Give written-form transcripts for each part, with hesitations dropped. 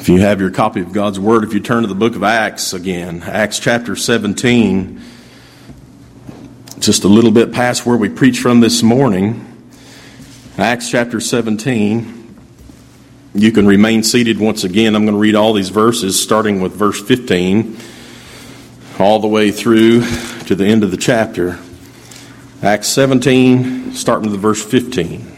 If you have your copy of God's Word, if you turn to the book of Acts again, Acts chapter 17, just a little bit past where we preached from this morning, Acts chapter 17, you can remain seated once again. I'm going to read all these verses, starting with verse 15, all the way through to the end of the chapter. Acts 17, starting with verse 15.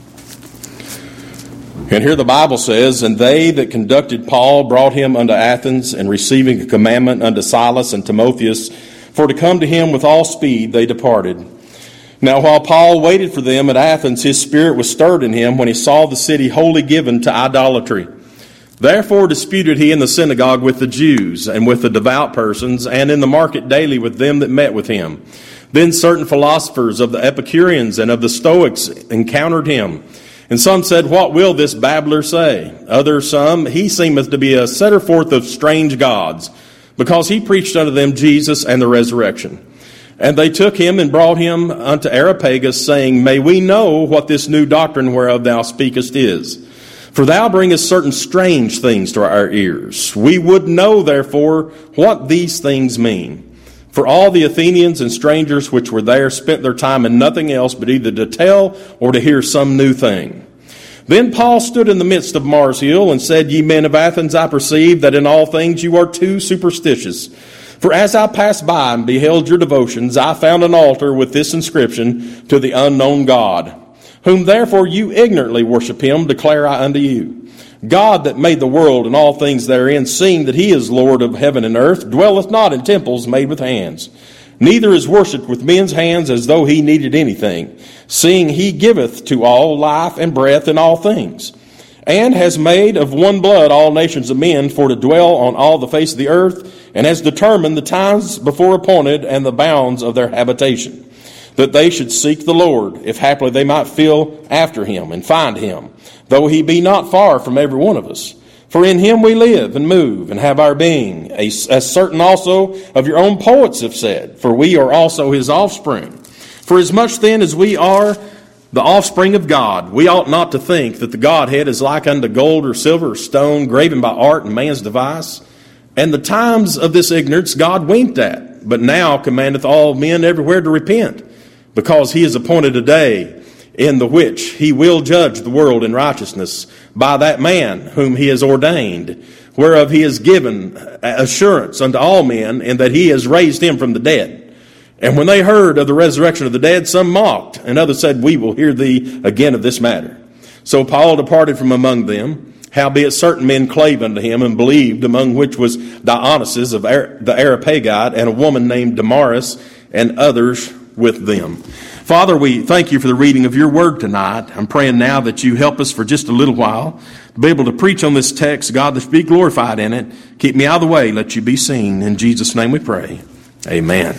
And here the Bible says, "And they that conducted Paul brought him unto Athens, and receiving a commandment unto Silas and Timotheus, for to come to him with all speed, they departed. Now while Paul waited for them at Athens, his spirit was stirred in him when he saw the city wholly given to idolatry. Therefore disputed he in the synagogue with the Jews, and with the devout persons, and in the market daily with them that met with him. Then certain philosophers of the Epicureans and of the Stoics encountered him. And some said, What will this babbler say? Others some, He seemeth to be a setter forth of strange gods, because he preached unto them Jesus and the resurrection. And they took him and brought him unto Areopagus, saying, May we know what this new doctrine whereof thou speakest is? For thou bringest certain strange things to our ears. We would know, therefore, what these things mean. For all the Athenians and strangers which were there spent their time in nothing else but either to tell or to hear some new thing. Then Paul stood in the midst of Mars Hill and said, Ye men of Athens, I perceive that in all things you are too superstitious. For as I passed by and beheld your devotions, I found an altar with this inscription, To the unknown God. Whom therefore you ignorantly worship him, declare I unto you. God that made the world and all things therein, seeing that he is Lord of heaven and earth, dwelleth not in temples made with hands. Neither is worshipped with men's hands as though he needed anything, seeing he giveth to all life and breath in all things. And has made of one blood all nations of men for to dwell on all the face of the earth, and has determined the times before appointed and the bounds of their habitation, that they should seek the Lord, if haply they might feel after him and find him, though he be not far from every one of us. For in him we live and move and have our being, as certain also of your own poets have said, for we are also his offspring. For as much then as we are the offspring of God, we ought not to think that the Godhead is like unto gold or silver or stone, graven by art and man's device. And the times of this ignorance God winked at, but now commandeth all men everywhere to repent, because he has appointed a day in the which he will judge the world in righteousness by that man whom he has ordained, whereof he has given assurance unto all men, and that he has raised him from the dead. And when they heard of the resurrection of the dead, some mocked, and others said, We will hear thee again of this matter. So Paul departed from among them, howbeit certain men clave unto him, and believed, among which was Dionysius of the Areopagite, and a woman named Damaris, and others with them. Father, we thank you for the reading of your word tonight. I'm praying now that you help us for just a little while to be able to preach on this text, God, that you be glorified in it. Keep me out of the way, let you be seen. In Jesus' name we pray. Amen.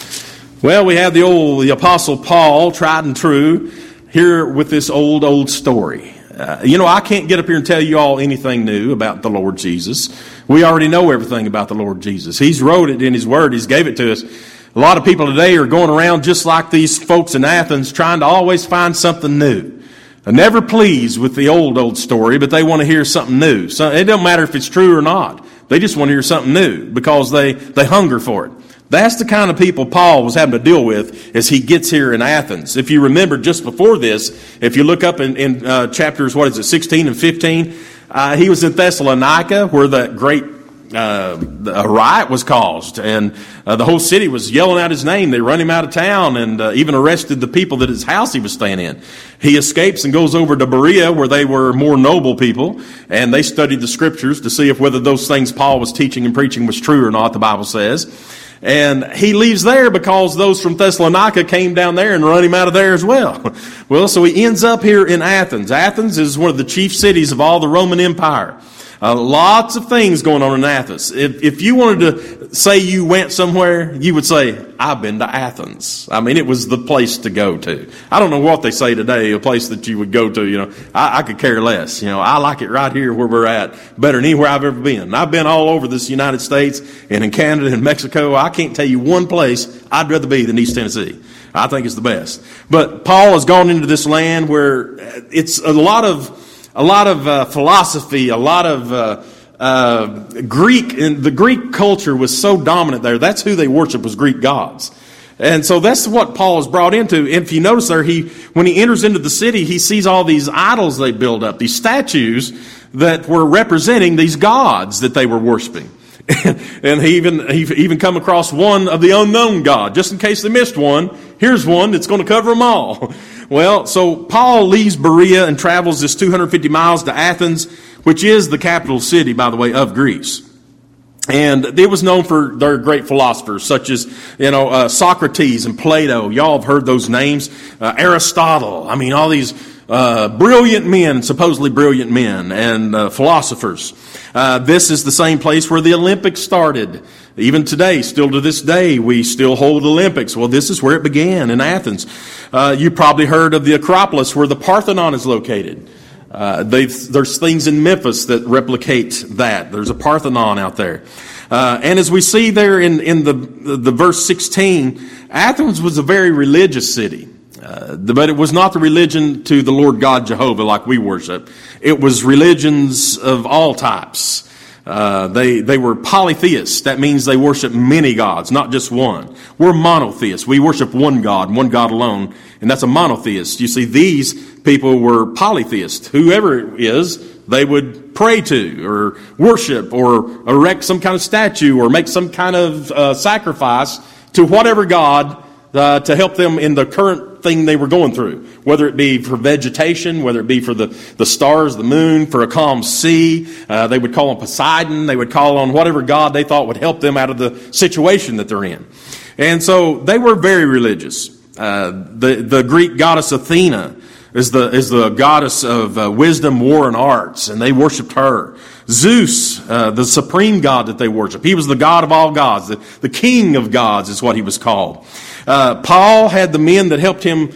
Well, we have the Apostle Paul, tried and true, here with this old story. I can't get up here and tell you all anything new about the Lord Jesus. We already know everything about the Lord Jesus. He's wrote it in his word. He's gave it to us. A lot of people today are going around just like these folks in Athens, trying to always find something new. They're never pleased with the old story, but they want to hear something new. So it doesn't matter if it's true or not. They just want to hear something new because they hunger for it. That's the kind of people Paul was having to deal with as he gets here in Athens. If you remember just before this, if you look up in chapters, 16 and 15, he was in Thessalonica where that great a riot was caused, and the whole city was yelling out his name. They run him out of town and even arrested the people that his house he was staying in. He escapes and goes over to Berea, where they were more noble people, and they studied the scriptures to see if whether those things Paul was teaching and preaching was true or not, the Bible says. And he leaves there because those from Thessalonica came down there and run him out of there as well. Well, so he ends up here in Athens. Athens is one of the chief cities of all the Roman Empire. Lots of things going on in Athens. If you wanted to say you went somewhere, you would say, I've been to Athens. I mean, it was the place to go to. I don't know what they say today, a place that you would go to. I could care less. I like it right here where we're at better than anywhere I've ever been. I've been all over this United States and in Canada and Mexico. I can't tell you one place I'd rather be than East Tennessee. I think it's the best. But Paul has gone into this land where it's a lot of philosophy, a lot of Greek, and the Greek culture was so dominant there. That's who they worshiped, was Greek gods. And so that's what Paul is brought into. And if you notice there, when he enters into the city, he sees all these idols they build up, these statues that were representing these gods that they were worshiping. And he even come across one of the unknown god, just in case they missed one. Here's one that's going to cover them all. Well, so Paul leaves Berea and travels this 250 miles to Athens, which is the capital city, by the way, of Greece. And it was known for their great philosophers, such as, Socrates and Plato. Y'all have heard those names. Aristotle. I mean, all these brilliant men, supposedly brilliant men, and philosophers. This is the same place where the Olympics started. Even today, still to this day, we still hold Olympics. Well, this is where it began, in Athens. You probably heard of the Acropolis, where the Parthenon is located. There's things in Memphis that replicate that. There's a Parthenon out there. And as we see there in the verse 16, Athens was a very religious city. But it was not the religion to the Lord God Jehovah like we worship. It was religions of all types. They were polytheists. That means they worship many gods, not just one. We're monotheists. We worship one God alone, and that's a monotheist. You see, these people were polytheists. Whoever it is, they would pray to or worship or erect some kind of statue or make some kind of sacrifice to whatever God to help them in the current thing they were going through, whether it be for vegetation, whether it be for the stars, the moon, for a calm sea. They would call on Poseidon. They would call on whatever god they thought would help them out of the situation that they're in. And so they were very religious. The Greek goddess Athena is the goddess of wisdom, war, and arts, and they worshipped her. Zeus, the supreme god that they worship, he was the god of all gods. The king of gods is what he was called. Paul had the men that helped him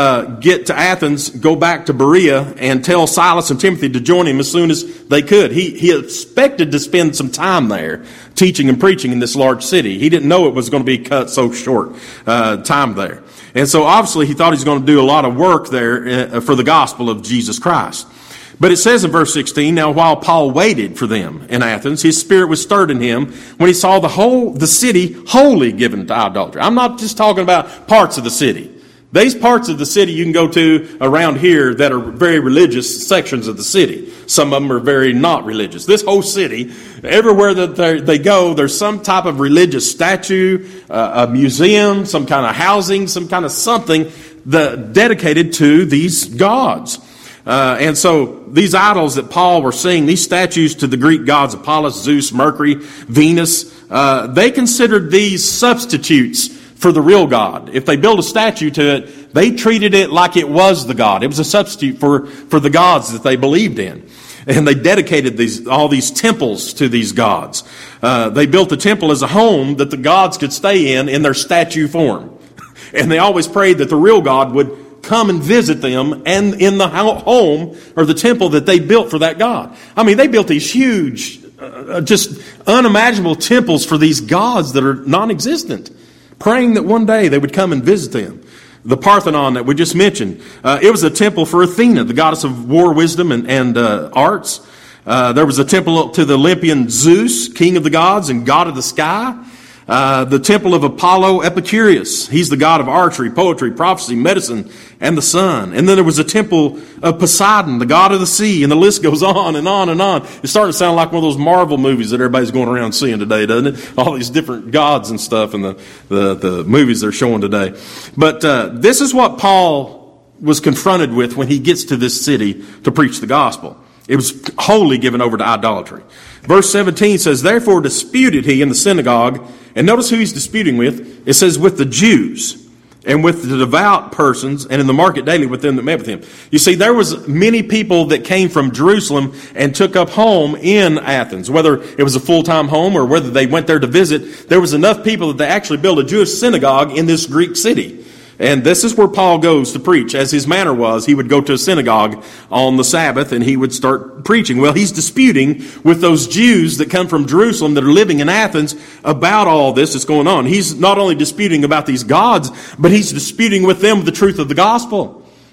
get to Athens go back to Berea and tell Silas and Timothy to join him as soon as they could. He expected to spend some time there teaching and preaching in this large city. He didn't know it was going to be cut so short time there. And so obviously he thought he was going to do a lot of work there for the gospel of Jesus Christ. But it says in verse 16, now while Paul waited for them in Athens, his spirit was stirred in him when he saw the city wholly given to idolatry. I'm not just talking about parts of the city. These parts of the city you can go to around here that are very religious sections of the city. Some of them are very not religious. This whole city, everywhere that they go, there's some type of religious statue, a museum, some kind of housing, some kind of something dedicated to these gods. And so these idols that Paul were seeing, these statues to the Greek gods, Apollos, Zeus, Mercury, Venus, they considered these substitutes for the real God. If they built a statue to it, they treated it like it was the God. It was a substitute for the gods that they believed in. And they dedicated all these temples to these gods. They built the temple as a home that the gods could stay in their statue form. And they always prayed that the real God would come and visit them and in the home or the temple that they built for that God. I mean, they built these huge, just unimaginable temples for these gods that are non-existent, praying that one day they would come and visit them. The Parthenon that we just mentioned, it was a temple for Athena, the goddess of war, wisdom, and arts. There was a temple to the Olympian Zeus, king of the gods and god of the sky. The temple of Apollo Epicurus. He's the god of archery, poetry, prophecy, medicine, and the sun. And then there was a temple of Poseidon, the god of the sea, and the list goes on and on and on. It's starting to sound like one of those Marvel movies that everybody's going around seeing today, doesn't it? All these different gods and stuff in the movies they're showing today. But this is what Paul was confronted with when he gets to this city to preach the gospel. It was wholly given over to idolatry. Verse 17 says, therefore disputed he in the synagogue. And notice who he's disputing with. It says, with the Jews and with the devout persons and in the market daily with them that met with him. You see, there was many people that came from Jerusalem and took up home in Athens. Whether it was a full-time home or whether they went there to visit, there was enough people that they actually built a Jewish synagogue in this Greek city. And this is where Paul goes to preach. As his manner was, he would go to a synagogue on the Sabbath and he would start preaching. Well, he's disputing with those Jews that come from Jerusalem that are living in Athens about all this that's going on. He's not only disputing about these gods, but he's disputing with them the truth of the gospel.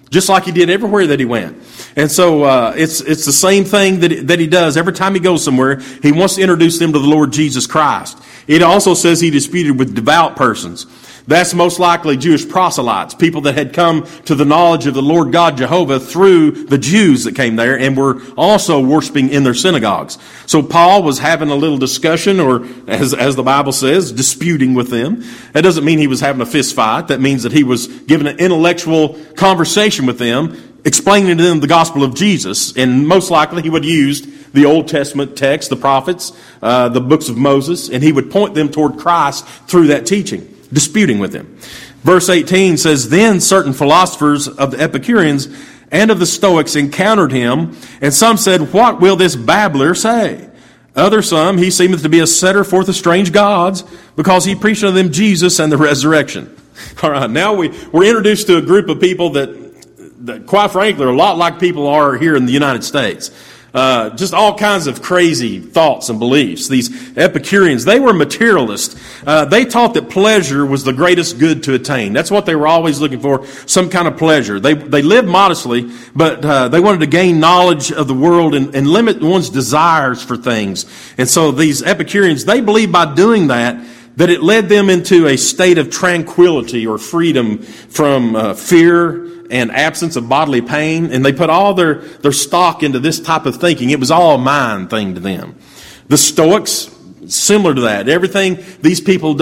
just like he did everywhere that he went. And so it's the same thing that he does. Every time he goes somewhere, he wants to introduce them to the Lord Jesus Christ. It also says he disputed with devout persons. That's most likely Jewish proselytes, people that had come to the knowledge of the Lord God Jehovah through the Jews that came there and were also worshiping in their synagogues. So Paul was having a little discussion, or as the Bible says, disputing with them. That doesn't mean he was having a fist fight. That means that he was giving an intellectual conversation with them, explaining to them the gospel of Jesus. And most likely he would have used the Old Testament text, the prophets, the books of Moses, and he would point them toward Christ through that teaching, disputing with them. Verse 18 says, Then certain philosophers of the Epicureans and of the Stoics encountered him, and some said, What will this babbler say? Other some, he seemeth to be a setter forth of strange gods, because he preached unto them Jesus and the resurrection. All right, now we're introduced to a group of people that quite frankly are a lot like people are here in the United States. Just all kinds of crazy thoughts and beliefs. These Epicureans, they were materialists. They taught that pleasure was the greatest good to attain. That's what they were always looking for, some kind of pleasure. They lived modestly, but they wanted to gain knowledge of the world and limit one's desires for things. And so these Epicureans, they believed by doing that it led them into a state of tranquility or freedom from fear and absence of bodily pain, and they put all their stock into this type of thinking. It was all a mind thing to them. The Stoics, similar to that. Everything these people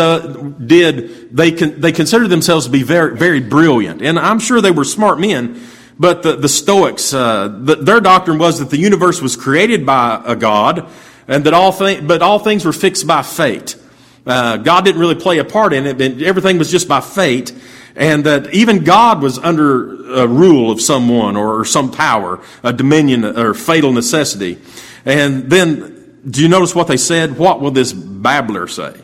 did, they considered themselves to be very, very brilliant. And I'm sure they were smart men, but the Stoics, their doctrine was that the universe was created by a God, and that all things were fixed by fate. God didn't really play a part in it, everything was just by fate. And that even God was under a rule of someone or some power, a dominion or fatal necessity. And then, do you notice what they said? What will this babbler say?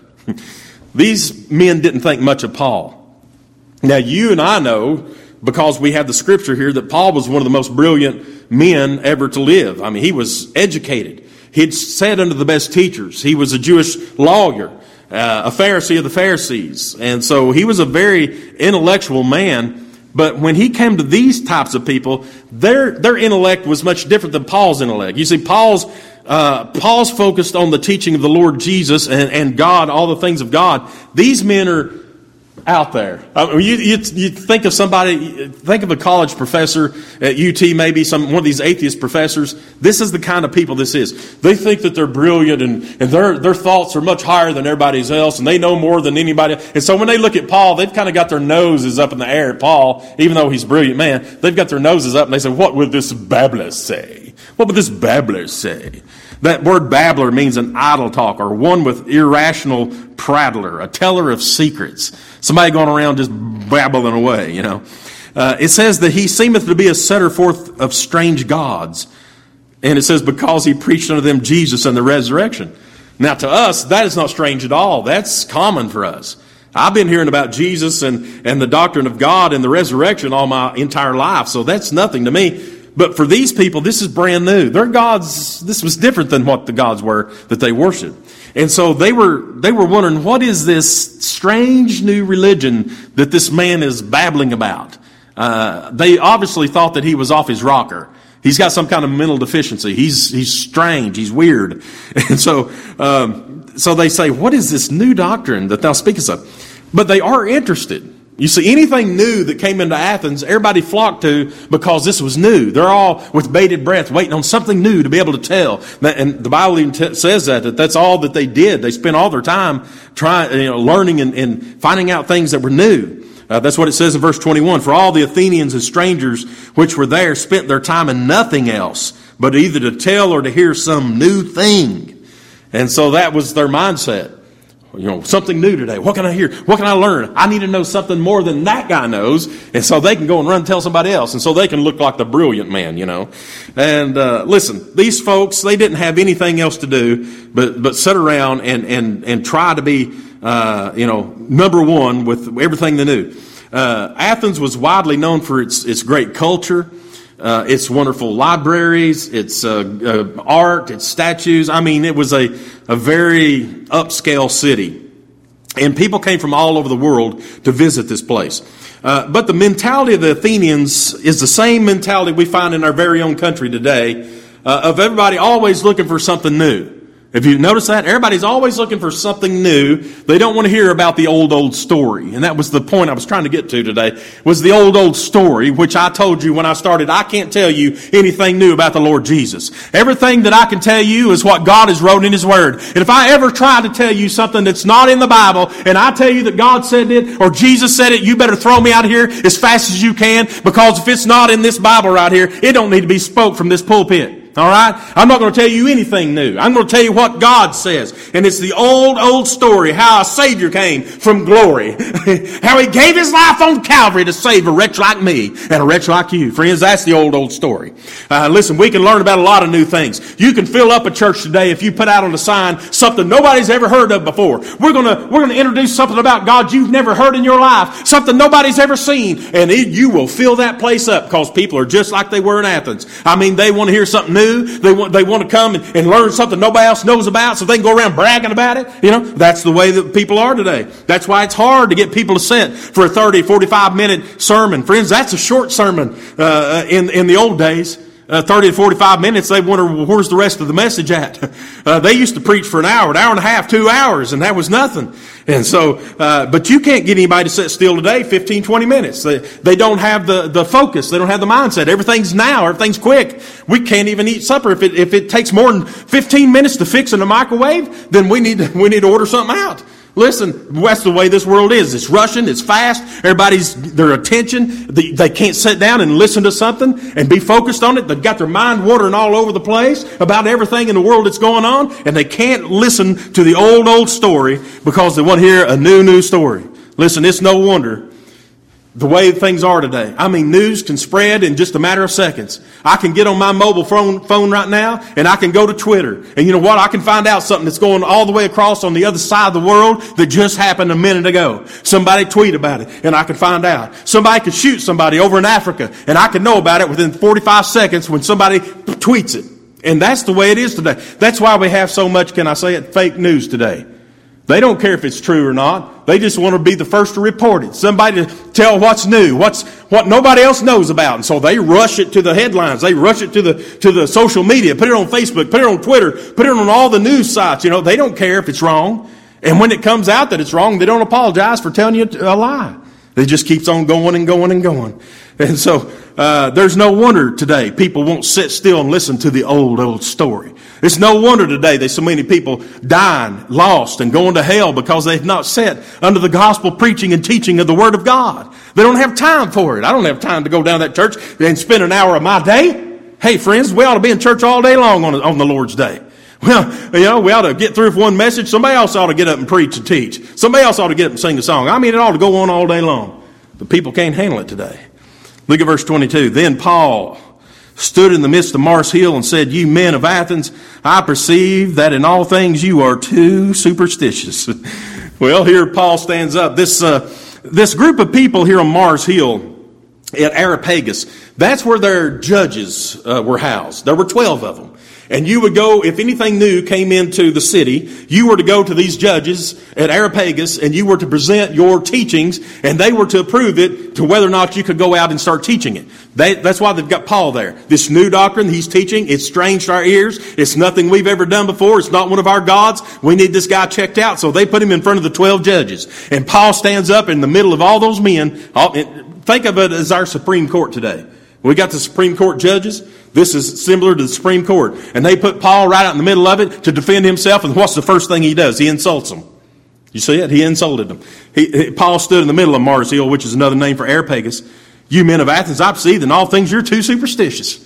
These men didn't think much of Paul. Now, you and I know, because we have the scripture here, that Paul was one of the most brilliant men ever to live. I mean, he was educated. He'd sat under the best teachers. He was a Jewish lawyer. A Pharisee of the Pharisees. And so he was a very intellectual man. But when he came to these types of people, their intellect was much different than Paul's intellect. You see, Paul's focused on the teaching of the Lord Jesus and God, all the things of God. These men are out there. You think of somebody, think of a college professor at UT, maybe one of these atheist professors. This is the kind of people this is. They think that they're brilliant and their thoughts are much higher than everybody else, and they know more than anybody. And so when they look at Paul, they've kind of got their noses up in the air at Paul, even though he's a brilliant man. They've got their noses up and they say, What would this babbler say? What would this babbler say? That word babbler means an idle talker, one with irrational prattler, a teller of secrets. Somebody going around just babbling away, you know. It says that he seemeth to be a setter forth of strange gods. And it says, because he preached unto them Jesus and the resurrection. Now to us, that is not strange at all. That's common for us. I've been hearing about Jesus and the doctrine of God and the resurrection all my entire life, so that's nothing to me. But for these people, this is brand new. Their gods, this was different than what the gods were that they worshiped. And so they were wondering, what is this strange new religion that this man is babbling about? They obviously thought that he was off his rocker. He's got some kind of mental deficiency. He's strange. He's weird. And so they say, what is this new doctrine that thou speakest of? But they are interested. You see, anything new that came into Athens, everybody flocked to because this was new. They're all with bated breath, waiting on something new to be able to tell. And the Bible even says that's all that they did. They spent all their time learning and finding out things that were new. That's what it says in verse 21. For all the Athenians and strangers which were there spent their time in nothing else, but either to tell or to hear some new thing. And so that was their mindset. Something new today. What can I hear? What can I learn? I need to know something more than that guy knows. And so they can go and run and tell somebody else. And so they can look like the brilliant man, And listen, these folks, they didn't have anything else to do but sit around and try to be, number one with everything they knew. Athens was widely known for its great culture. Its wonderful libraries, its art, its statues. I mean, it was a very upscale city. And people came from all over the world to visit this place. But the mentality of the Athenians is the same mentality we find in our very own country today, of everybody always looking for something new. If you notice that, everybody's always looking for something new. They don't want to hear about the old story. And that was the point I was trying to get to today, was the old story, which I told you when I started. I can't tell you anything new about the Lord Jesus. Everything that I can tell you is what God has wrote in His Word. And if I ever try to tell you something that's not in the Bible, and I tell you that God said it, or Jesus said it, you better throw me out of here as fast as you can, because if it's not in this Bible right here, it don't need to be spoke from this pulpit. All right? I'm not going to tell you anything new. I'm going to tell you what God says. And it's the old story, how a Savior came from glory. How He gave His life on Calvary to save a wretch like me and a wretch like you. Friends, that's the old story. Listen, we can learn about a lot of new things. You can fill up a church today if you put out on the sign something nobody's ever heard of before. We're going to introduce something about God you've never heard in your life. Something nobody's ever seen. And you will fill that place up, because people are just like they were in Athens. I mean, they want to hear something new. They want to come and learn something nobody else knows about, so they can go around bragging about it. You know, that's the way that people are today. That's why it's hard to get people to sit for a 30, 45-minute sermon. Friends, that's a short sermon in the old days. 30 to 45 minutes, they wonder, well, where's the rest of the message at? They used to preach for an hour and a half, 2 hours, and that was nothing. And so, but you can't get anybody to sit still today 15, 20 minutes. They don't have the focus. They don't have the mindset. Everything's now. Everything's quick. We can't even eat supper. If it takes more than 15 minutes to fix in a microwave, then we need to order something out. Listen, that's the way this world is. It's rushing. It's fast. Their attention, they can't sit down and listen to something and be focused on it. They've got their mind wandering all over the place about everything in the world that's going on, and they can't listen to the old story because they want to hear a new story. Listen, it's no wonder the way things are today. I mean, news can spread in just a matter of seconds. I can get on my mobile phone right now, and I can go to Twitter. And you know what? I can find out something that's going all the way across on the other side of the world that just happened a minute ago. Somebody tweet about it, and I can find out. Somebody could shoot somebody over in Africa, and I can know about it within 45 seconds when somebody tweets it. And that's the way it is today. That's why we have so much, can I say it, fake news today. They don't care if it's true or not. They just want to be the first to report it. Somebody to tell what's new, what nobody else knows about. And so they rush it to the headlines. They rush it to the social media, put it on Facebook, put it on Twitter, put it on all the news sites. You know, they don't care if it's wrong. And when it comes out that it's wrong, they don't apologize for telling you a lie. It just keeps on going and going and going. And so there's no wonder today people won't sit still and listen to the old story. It's no wonder today there's so many people dying, lost, and going to hell because they've not sat under the gospel preaching and teaching of the Word of God. They don't have time for it. I don't have time to go down that church and spend an hour of my day. Hey, friends, we ought to be in church all day long on the Lord's Day. Well, you know, we ought to get through with one message. Somebody else ought to get up and preach and teach. Somebody else ought to get up and sing a song. I mean, it ought to go on all day long. But people can't handle it today. Look at verse 22. Then Paul stood in the midst of Mars Hill and said, "You men of Athens, I perceive that in all things you are too superstitious." Well, here Paul stands up. This group of people here on Mars Hill at Areopagus, that's where their judges were housed. There were 12 of them. And you would go, if anything new came into the city, you were to go to these judges at Areopagus and you were to present your teachings, and they were to approve it to whether or not you could go out and start teaching it. That's why they've got Paul there. This new doctrine he's teaching, it's strange to our ears. It's nothing we've ever done before. It's not one of our gods. We need this guy checked out. So they put him in front of the 12 judges. And Paul stands up in the middle of all those men. Think of it as our Supreme Court today. We got the Supreme Court judges. This is similar to the Supreme Court. And they put Paul right out in the middle of it to defend himself. And what's the first thing he does? He insults them. You see it? He insulted them. Paul stood in the middle of Mars Hill, which is another name for Areopagus. "You men of Athens, I perceive that in all things you're too superstitious."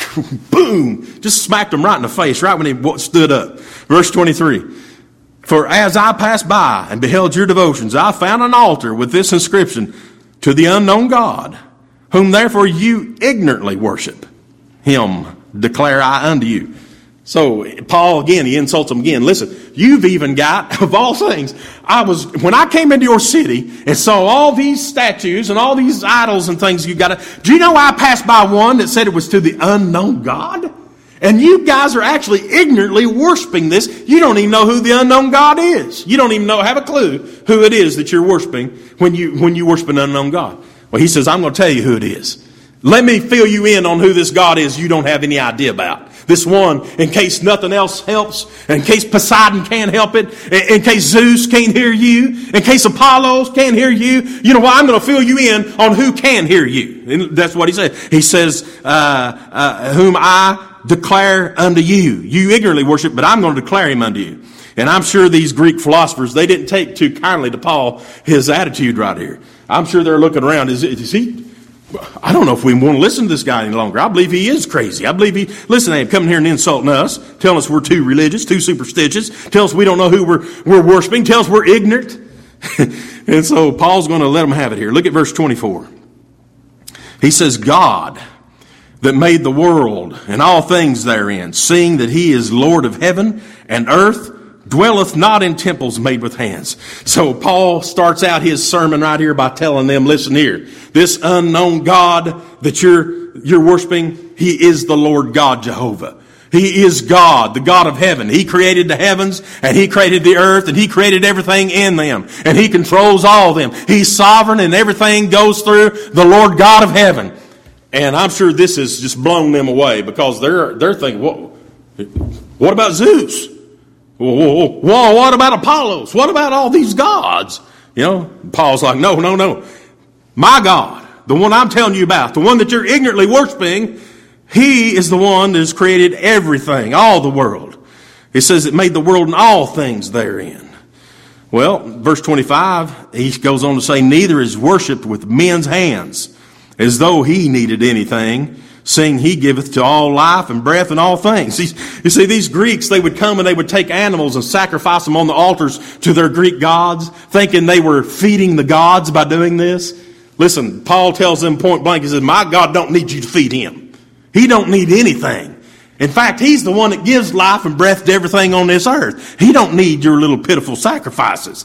Boom! Just smacked him right in the face, right when he stood up. Verse 23. "For as I passed by and beheld your devotions, I found an altar with this inscription, 'To the unknown God, whom therefore you ignorantly worship. Him declare I unto you.'" So Paul, again, he insults them again. Listen, you've even got, of all things, when I came into your city and saw all these statues and all these idols and things you got, do you know I passed by one that said it was to the unknown God? And you guys are actually ignorantly worshiping this. You don't even know who the unknown God is. You don't even have a clue who it is that you're worshiping when you worship an unknown God. Well, he says, I'm going to tell you who it is. Let me fill you in on who this God is you don't have any idea about. This one, in case nothing else helps, in case Poseidon can't help it, in case Zeus can't hear you, in case Apollos can't hear you, you know what? I'm going to fill you in on who can hear you. And that's what he said. He says, whom I declare unto you. You ignorantly worship, but I'm going to declare him unto you. And I'm sure these Greek philosophers, they didn't take too kindly to Paul, his attitude right here. I'm sure they're looking around. Is he? I don't know if we want to listen to this guy any longer. I believe he is crazy. I believe listen to him coming here and insulting us, telling us we're too religious, too superstitious, tell us we don't know who we're worshiping, tell us we're ignorant. And so Paul's going to let them have it here. Look at verse 24. He says, God that made the world and all things therein, seeing that he is Lord of heaven and earth, dwelleth not in temples made with hands. So Paul starts out his sermon right here by telling them, listen here, this unknown God that you're worshiping, he is the Lord God Jehovah. He is God, the God of heaven. He created the heavens and he created the earth and he created everything in them. And he controls all of them. He's sovereign and everything goes through the Lord God of heaven. And I'm sure this has just blown them away because they're thinking, what about Zeus? Whoa, what about Apollos? What about all these gods? You know, Paul's like, no. My God, the one I'm telling you about, the one that you're ignorantly worshiping, he is the one that has created everything, all the world. It says it made the world and all things therein. Well, verse 25, he goes on to say, neither is worshipped with men's hands, as though he needed anything, seeing he giveth to all life and breath and all things. You see, these Greeks, they would come and they would take animals and sacrifice them on the altars to their Greek gods, thinking they were feeding the gods by doing this. Listen, Paul tells them point blank, he says, my God don't need you to feed him. He don't need anything. In fact, he's the one that gives life and breath to everything on this earth. He don't need your little pitiful sacrifices.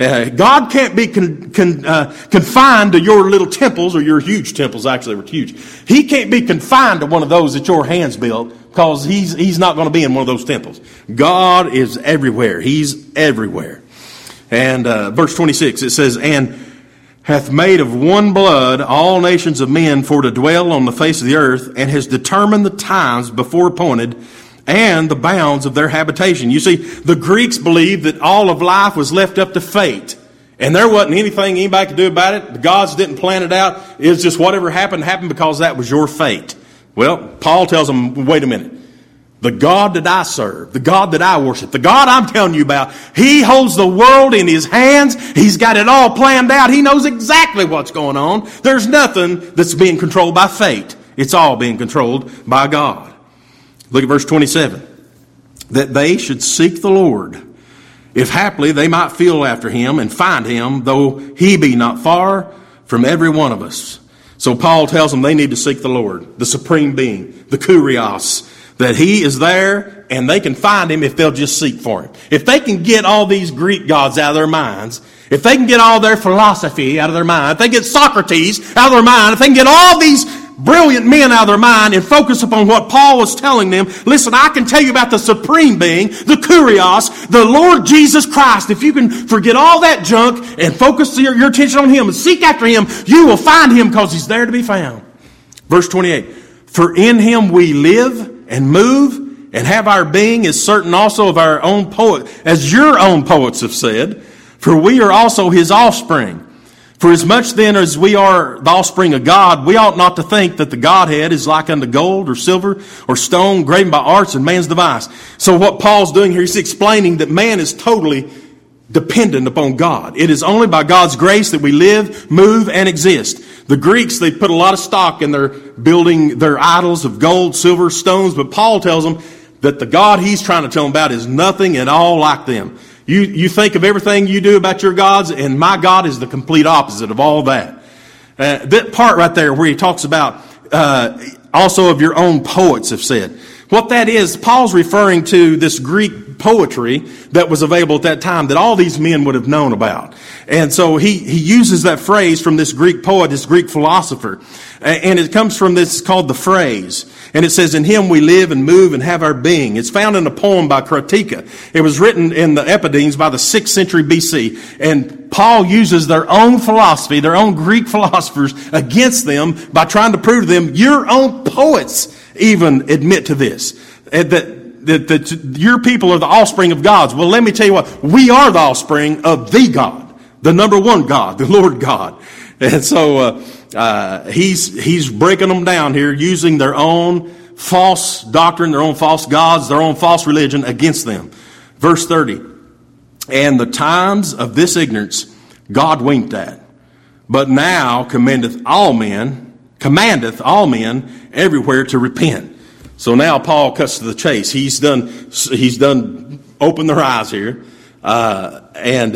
God can't be confined to your little temples, or your huge temples, actually were huge. He can't be confined to one of those that your hands built, because he's not going to be in one of those temples. God is everywhere. He's everywhere. And verse 26, it says, and hath made of one blood all nations of men for to dwell on the face of the earth, and has determined the times before appointed and the bounds of their habitation. You see, the Greeks believed that all of life was left up to fate. And there wasn't anything anybody could do about it. The gods didn't plan it out. It was just whatever happened because that was your fate. Well, Paul tells them, wait a minute. The God that I serve, the God that I worship, the God I'm telling you about, he holds the world in his hands. He's got it all planned out. He knows exactly what's going on. There's nothing that's being controlled by fate. It's all being controlled by God. Look at verse 27. That they should seek the Lord, if haply they might feel after him and find him, though he be not far from every one of us. So Paul tells them they need to seek the Lord, the supreme being, the Kurios, that he is there and they can find him if they'll just seek for him. If they can get all these Greek gods out of their minds, if they can get all their philosophy out of their mind, if they get Socrates out of their mind, if they can get all these brilliant men out of their mind and focus upon what Paul was telling them, listen, I can tell you about the supreme being, the Kurios, the Lord Jesus Christ. If you can forget all that junk and focus your attention on him and seek after him, you will find him because he's there to be found. Verse 28, for in him we live and move and have our being, is certain also of our own poet, as your own poets have said, for we are also his offspring. For as much then as we are the offspring of God, we ought not to think that the Godhead is like unto gold or silver or stone graven by arts and man's device. So what Paul's doing here, he's explaining that man is totally dependent upon God. It is only by God's grace that we live, move, and exist. The Greeks, they put a lot of stock in their building their idols of gold, silver, stones, but Paul tells them that the God he's trying to tell them about is nothing at all like them. You think of everything you do about your gods, and my God is the complete opposite of all that. That part right there where he talks about also of your own poets have said. What that is, Paul's referring to this Greek poetry that was available at that time that all these men would have known about. And so he uses that phrase from this Greek poet, this Greek philosopher. And it comes from this, it's called the phrase. And it says, in him we live and move and have our being. It's found in a poem by Kratika. It was written in the Epidanes by the 6th century BC. And Paul uses their own philosophy, their own Greek philosophers against them by trying to prove to them, your own poets even admit to this, that your people are the offspring of gods. Well, let me tell you what, we are the offspring of the God, the number one God, the Lord God. And so he's breaking them down here using their own false doctrine, their own false gods, their own false religion against them. Verse 30, and the times of this ignorance God winked at, but now commandeth all men everywhere to repent. So now Paul cuts to the chase. He's done opened their eyes here, and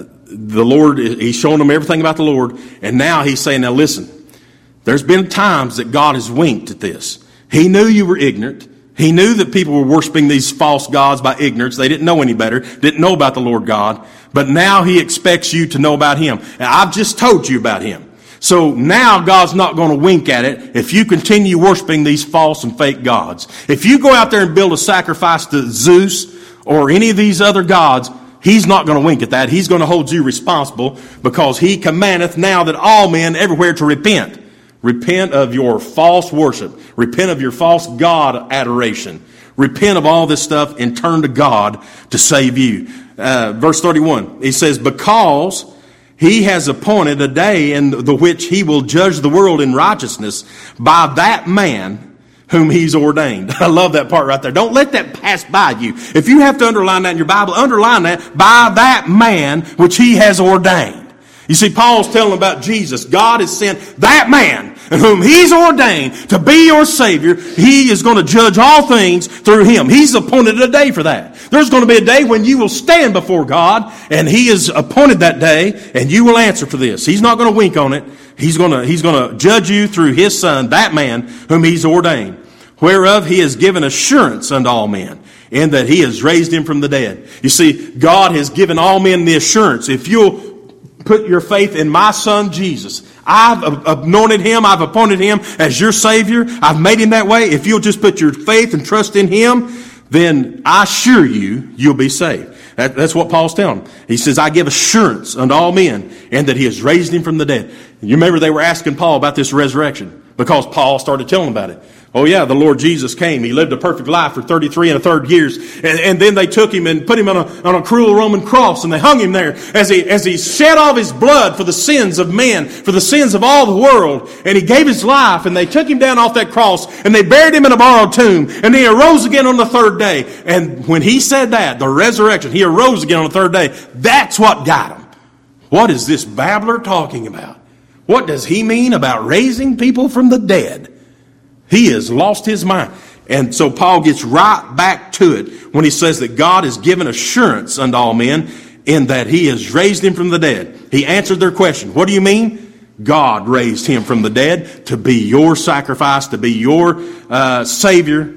the Lord, he's showing them everything about the Lord, and now he's saying, now listen, there's been times that God has winked at this. He knew you were ignorant. He knew that people were worshiping these false gods by ignorance. They didn't know any better, didn't know about the Lord God. But now he expects you to know about him. And I've just told you about him. So now God's not going to wink at it if you continue worshiping these false and fake gods. If you go out there and build a sacrifice to Zeus or any of these other gods, he's not going to wink at that. He's going to hold you responsible because he commandeth now that all men everywhere to repent. Repent of your false worship. Repent of your false God adoration. Repent of all this stuff and turn to God to save you. Verse 31, he says, because he has appointed a day in the which he will judge the world in righteousness by that man whom he's ordained. I love that part right there. Don't let that pass by you. If you have to underline that in your Bible, underline that, by that man which he has ordained. You see, Paul's telling about Jesus. God has sent that man whom he's ordained to be your Savior. He is going to judge all things through him. He's appointed a day for that. There's going to be a day when you will stand before God, and he has appointed that day, and you will answer for this. He's not going to wink on it. He's going to judge you through his Son, that man whom he's ordained, whereof he has given assurance unto all men, in that he has raised him from the dead. You see, God has given all men the assurance. If you'll put your faith in my Son Jesus, I've anointed him, I've appointed him as your Savior, I've made him that way. If you'll just put your faith and trust in him, then I assure you, you'll be saved. That's what Paul's telling them. He says, I give assurance unto all men, and that he has raised him from the dead. You remember they were asking Paul about this resurrection, because Paul started telling them about it. Oh yeah, the Lord Jesus came. He lived a perfect life for 33 1/3 years. And then they took him and put him on a cruel Roman cross, and they hung him there as he shed all his blood for the sins of men, for the sins of all the world. And he gave his life, and they took him down off that cross, and they buried him in a borrowed tomb. And he arose again on the third day. And when he said that, the resurrection, he arose again on the third day, that's what got him. What is this babbler talking about? What does he mean about raising people from the dead? He has lost his mind. And so Paul gets right back to it when he says that God has given assurance unto all men in that he has raised him from the dead. He answered their question. What do you mean? God raised him from the dead to be your sacrifice, to be your Savior,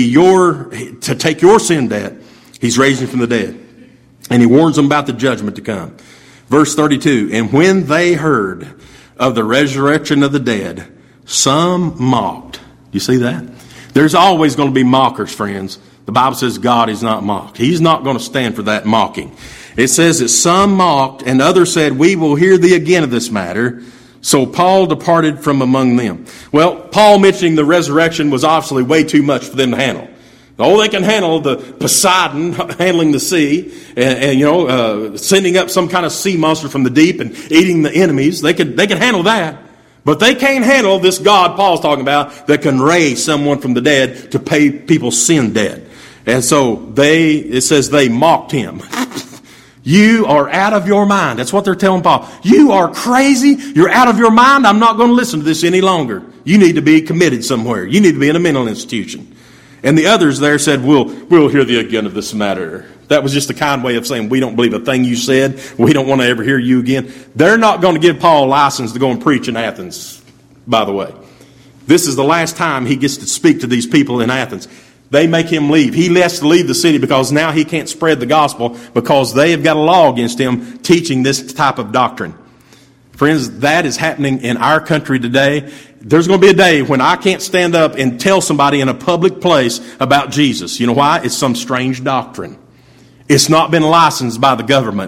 to take your sin debt. He's raised him from the dead. And he warns them about the judgment to come. Verse 32, and when they heard of the resurrection of the dead, some mocked. You see that? There's always going to be mockers, friends. The Bible says God is not mocked. He's not going to stand for that mocking. It says that some mocked, and others said, we will hear thee again of this matter. So Paul departed from among them. Well, Paul mentioning the resurrection was obviously way too much for them to handle. Oh, they can handle the Poseidon handling the sea and sending up some kind of sea monster from the deep and eating the enemies. They can handle that. But they can't handle this God Paul's talking about that can raise someone from the dead to pay people's sin debt. And so it says they mocked him. You are out of your mind. That's what they're telling Paul. You are crazy. You're out of your mind. I'm not going to listen to this any longer. You need to be committed somewhere. You need to be in a mental institution. And the others there said, we'll hear thee again of this matter. That was just a kind way of saying, we don't believe a thing you said. We don't want to ever hear you again. They're not going to give Paul a license to go and preach in Athens, by the way. This is the last time he gets to speak to these people in Athens. They make him leave. He has to leave the city because now he can't spread the gospel because they have got a law against him teaching this type of doctrine. Friends, that is happening in our country today. There's going to be a day when I can't stand up and tell somebody in a public place about Jesus. You know why? It's some strange doctrine. It's not been licensed by the government.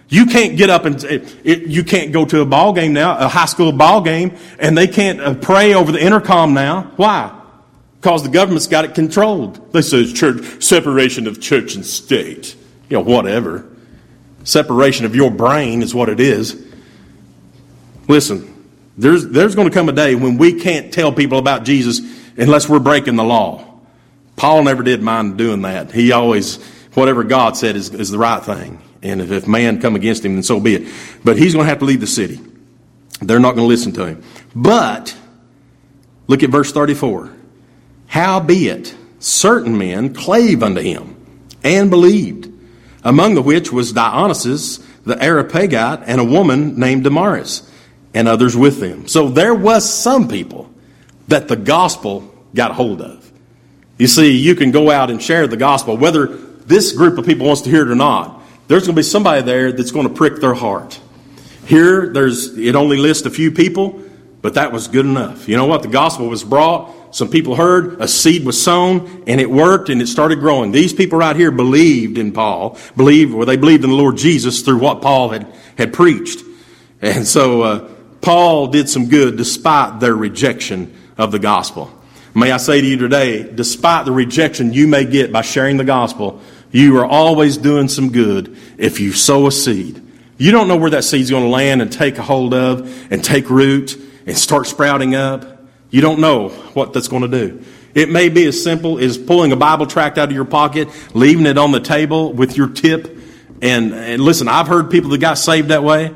You can't get up and you can't go to a ball game now, a high school ball game, and they can't pray over the intercom now. Why? Because the government's got it controlled. They say it's church, separation of church and state. Whatever. Separation of your brain is what it is. Listen, there's going to come a day when we can't tell people about Jesus unless we're breaking the law. Paul never did mind doing that. He always, whatever God said is the right thing. And if man come against him, then so be it. But he's going to have to leave the city. They're not going to listen to him. But, look at verse 34. Howbeit, certain men clave unto him, and believed, among the which was Dionysius the Areopagite, and a woman named Damaris, and others with them. So there was some people that the gospel got hold of. You see, you can go out and share the gospel, whether this group of people wants to hear it or not. There's going to be somebody there that's going to prick their heart. Here, it only lists a few people, but that was good enough. You know what? The gospel was brought, some people heard, a seed was sown, and it worked, and it started growing. These people right here believed in Paul, they believed in the Lord Jesus through what Paul had preached. And so Paul did some good despite their rejection of the gospel. May I say to you today, despite the rejection you may get by sharing the gospel, you are always doing some good if you sow a seed. You don't know where that seed's going to land and take a hold of and take root and start sprouting up. You don't know what that's going to do. It may be as simple as pulling a Bible tract out of your pocket, leaving it on the table with your tip. And listen, I've heard people that got saved that way.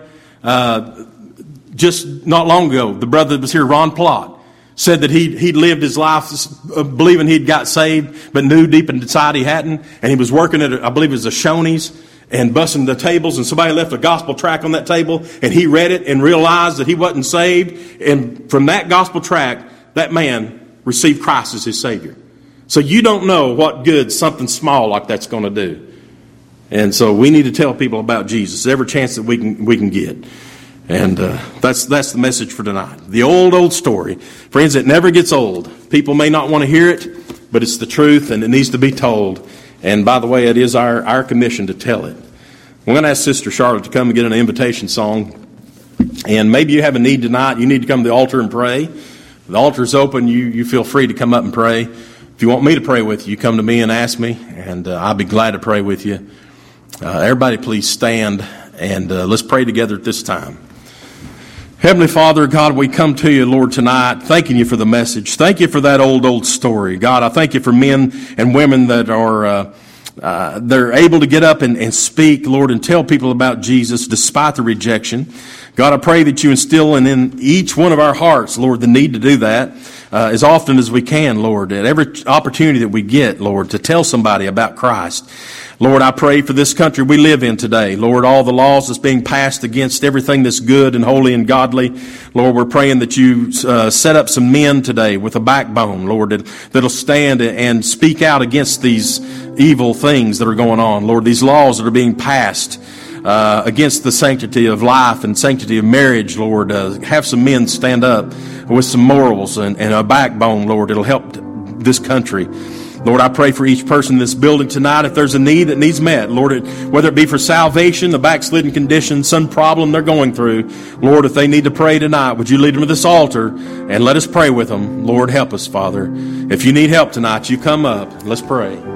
Just not long ago, the brother that was here, Ron Plott, said that he'd lived his life believing he'd got saved, but knew deep inside he hadn't. And he was working at, I believe it was a Shoney's, and busting the tables, and somebody left a gospel tract on that table, and he read it and realized that he wasn't saved. And from that gospel tract, that man received Christ as his Savior. So you don't know what good something small like that's going to do. And so we need to tell people about Jesus every chance that we can get. And that's the message for tonight. The old story. Friends, it never gets old. People may not want to hear it, but it's the truth, and it needs to be told. And by the way, it is our commission to tell it. We're going to ask Sister Charlotte to come and get an invitation song. And maybe you have a need tonight. You need to come to the altar and pray. The altar's open. You feel free to come up and pray. If you want me to pray with you, come to me and ask me, and I'll be glad to pray with you. Everybody please stand, and let's pray together at this time. Heavenly Father, God, we come to you, Lord, tonight, thanking you for the message. Thank you for that old story. God, I thank you for men and women that are they're able to get up and speak, Lord, and tell people about Jesus despite the rejection. God, I pray that you instill in each one of our hearts, Lord, the need to do that as often as we can, Lord, at every opportunity that we get, Lord, to tell somebody about Christ. Lord, I pray for this country we live in today. Lord, all the laws that's being passed against everything that's good and holy and godly. Lord, we're praying that you set up some men today with a backbone, Lord, that'll stand and speak out against these evil things that are going on. Lord, these laws that are being passed against the sanctity of life and sanctity of marriage, Lord, have some men stand up with some morals and a backbone, Lord. It'll help this country. Lord, I pray for each person in this building tonight. If there's a need that needs met, Lord, whether it be for salvation, the backslidden condition, some problem they're going through, Lord, if they need to pray tonight, would you lead them to this altar and let us pray with them? Lord, help us, Father. If you need help tonight, you come up. Let's pray.